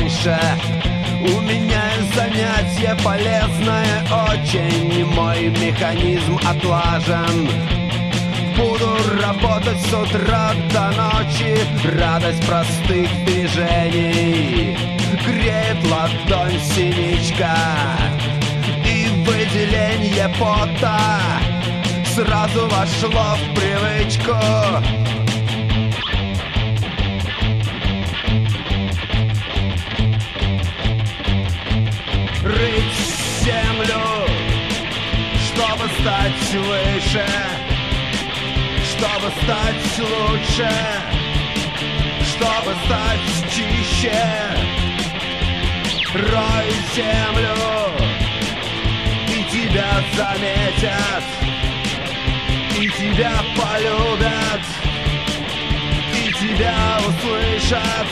раньше. У меня занятие полезное очень, мой механизм отлажен. Буду работать с утра до ночи, радость простых движений греет ладонь синичка, и выделение пота сразу вошло в привычку. Рыть землю, чтобы стать выше, чтобы стать лучше, чтобы стать чище. Рой землю, и тебя заметят, и тебя полюбят, и тебя услышат.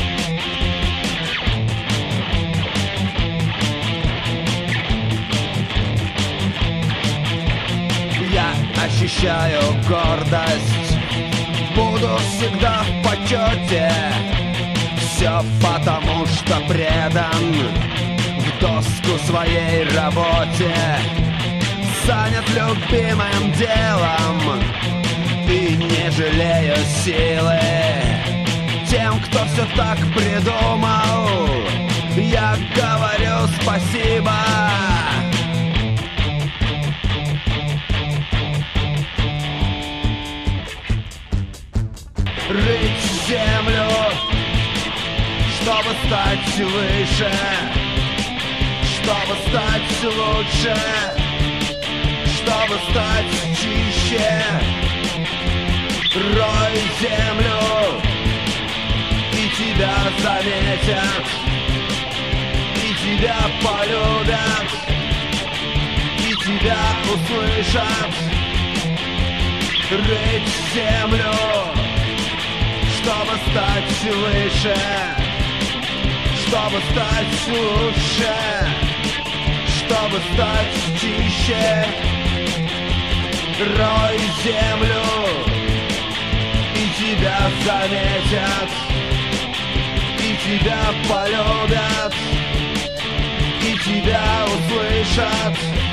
Я ощущаю гордость, буду всегда в почете. Все потому, что предан в доску своей работе, занят любимым делом и не жалею силы. Тем, кто все так придумал, я говорю спасибо. Рыть землю, чтобы стать выше, чтобы стать лучше, чтобы стать чище. Рой землю, и тебя заметят, и тебя полюбят, и тебя услышат. Рыть землю, чтобы стать выше, чтобы стать лучше, чтобы стать чище. Рой землю, и тебя заметят, и тебя полюбят, и тебя услышат.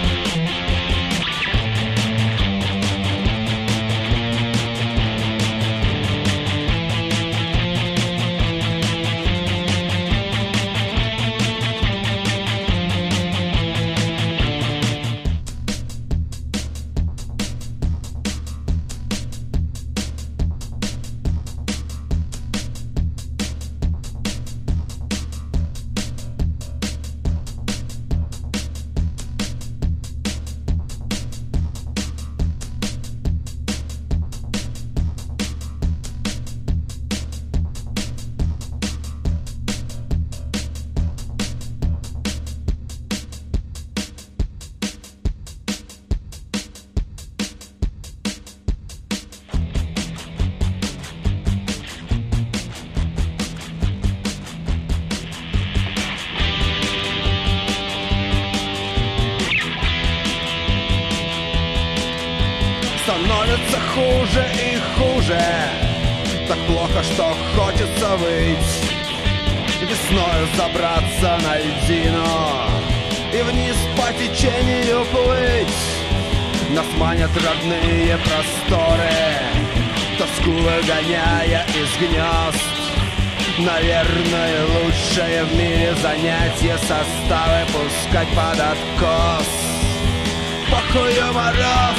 Становится хуже и хуже, так плохо, что хочется выть. Весною забраться на льдину и вниз по течению плыть. Нас манят родные просторы, тоску выгоняя из гнезд. Наверное, лучшее в мире занятие составы пускать под откос. Похую мороз,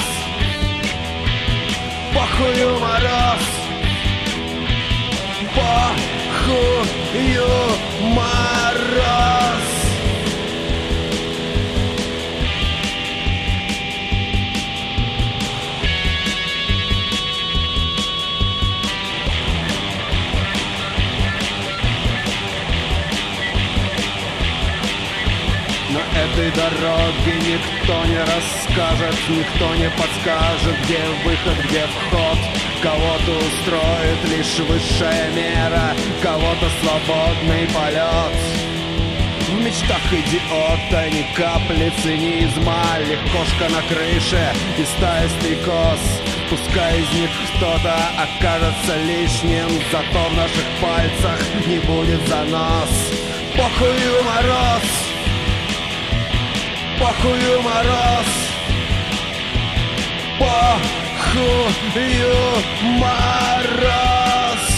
похую мороз, похую мороз. На этой дороге никто не расскажет, никто не подскажет, где выход, где вход. Кого-то устроит лишь высшая мера, кого-то свободный полет. В мечтах идиота ни капли цинизма, легкошка на крыше и стая стрекоз. Пускай из них кто-то окажется лишним, зато в наших пальцах не будет занос. Похую мороз, похую мороз, похую мороз.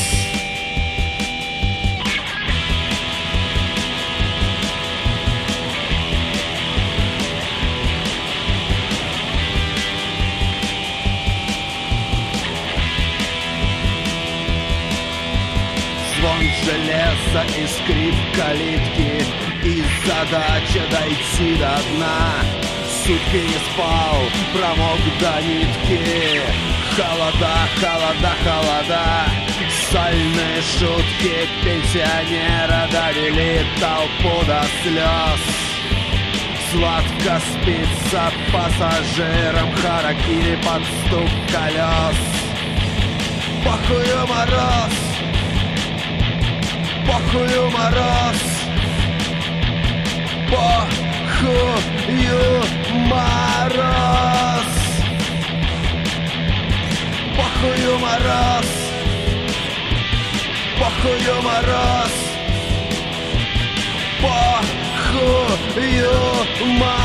Звон железа и скрип калитки, и задача дойти до дна. Сутки не спал, промок до нитки. Холода, холода, холода. Сальные шутки пенсионера довели толпу до слез. Сладко спится пассажирам харакири под стук колес. Похую мороз, похую мороз, похую мороз, похую мороз, похую мороз, похую мороз.